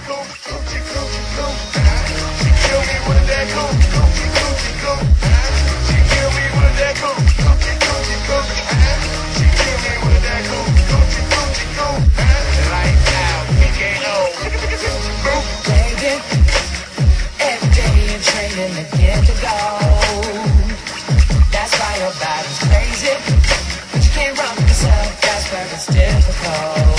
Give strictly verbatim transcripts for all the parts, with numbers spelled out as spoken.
It's difficult.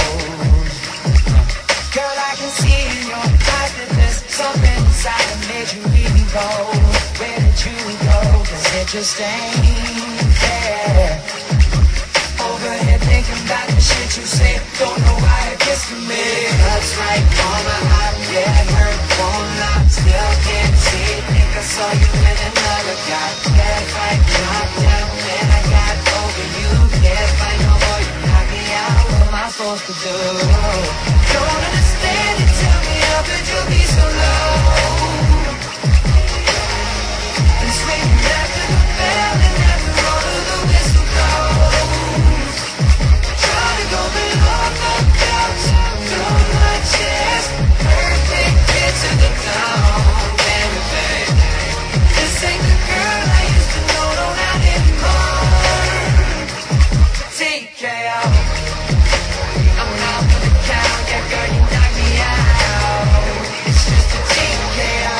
Girl, I can see in your eyes that there's something inside that made you even go. Where did you go? Cause it just ain't there. Over here thinking about the shit you say. Don't know why it gets to me. That's right, on my heart, yeah, it hurt, won't lie. Still can't see, think I saw you with another guy. Yeah, right, knocked down, then I got over you. Can't find no more, you knock me out. What am I supposed to do? Don't understand it, tell me how could you be so low? And swinging after the bell and after all of the whistle blows. Try to go below the belt, through my chest. Perfect fit to the town, baby, baby. This ain't the girl I used to know, no, not anymore. T K O. I'm out for the count, yeah, girl, you knock me out. It's just a T K O.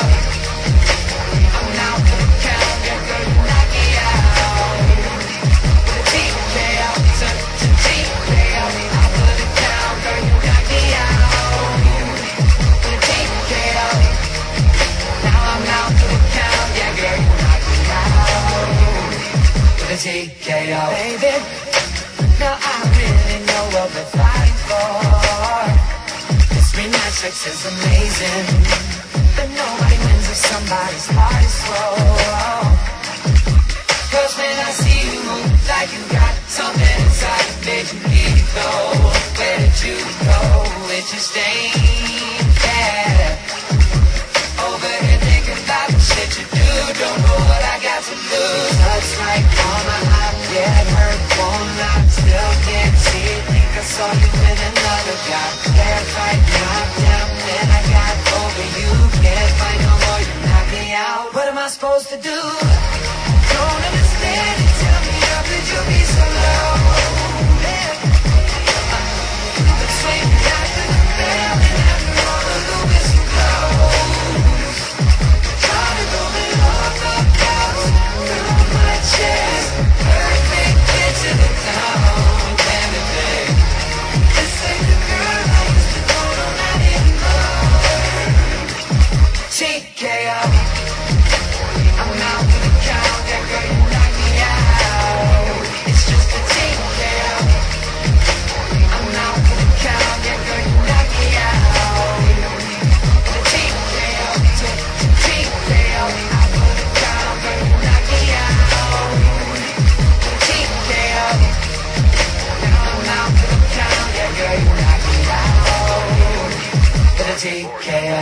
I'm out for the count, yeah, girl, you knock me out. With a T K O, it's a, it's a T K O. Out for the count, girl, you knock me out. With a T K O. Now I'm out for the count, yeah, girl, you knock me out. With a T K O. Baby, now I really know what we're fighting for. This midnight sex is amazing, but nobody wins if somebody's heart is slow. Cause when I see you move like you got something inside that made you need to go. Where did you go? It just ain't there. Over here thinking about the shit you do. Don't know what I got to lose. Touch right on my heart, yeah, it hurt, won't lie. Still can't see it, think I saw you with another guy. Yeah, right, knocked down, then I got over you. Can't find no more, you knock me out. What am I supposed to do? Don't understand it, tell me how could you be so low? Yeah. But swinging after the bell and after all of the whistle blows. Try to go below the belt, through my chest. Perfect fit to the town, baby, baby. This ain't the girl I used to know, no, not anymore. T K O. I'm out for the count, yeah, girl, you knock me out. It's just a T K O. I'm out for the count, yeah, girl, you knock me out. The T K O, it's a, it's a T K O. Out for the count, girl, you knock me out. The T K O. Now I'm out for the count, yeah, girl, you knock me out. For the T K O.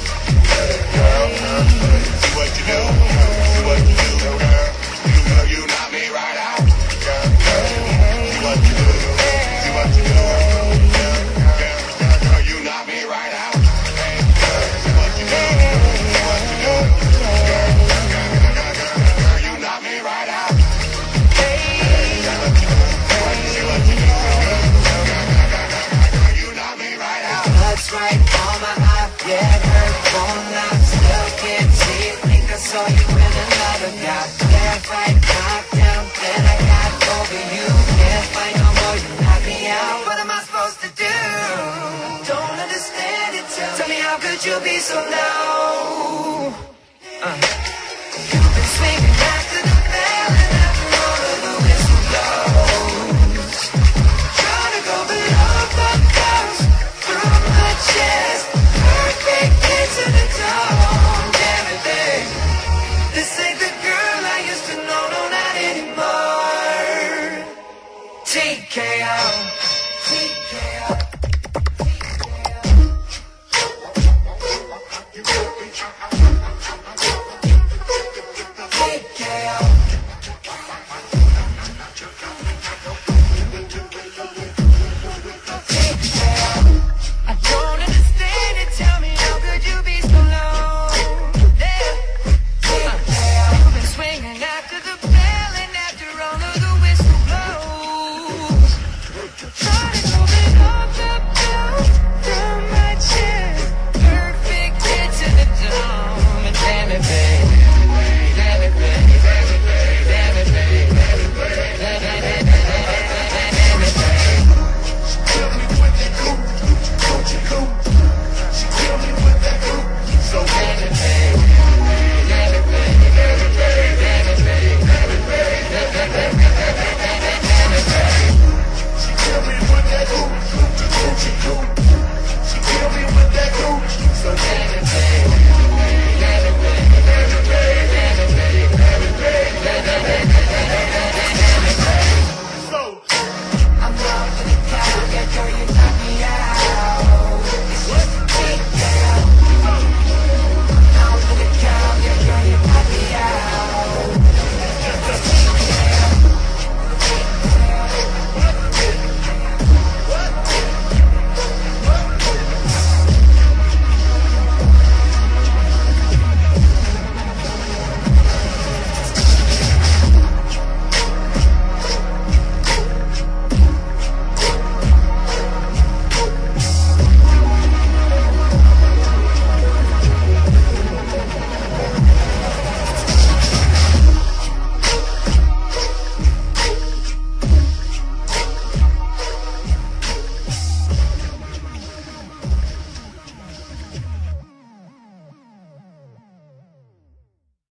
See what you do, see what you do, girl. You know you knock me right out, girl. See what you do, see what you do, girl. Girl, girl, girl, you knock me right out. Hey, girl, see what you do, see what you do, girl. Girl, girl, girl, girl, girl, you knock me right out. Hey, see what you do, see what you do, girl. Girl, girl, girl, girl, girl, you knock me right out. That's right, on my eye, yeah, it hurt, won't lie. Still can't see it, think I saw you with another guy. Yeah, right, knocked down, then I got over you. Can't find no more, you knock me out. What am I supposed to do? Don't understand it, tell me how could you be so low? Uh.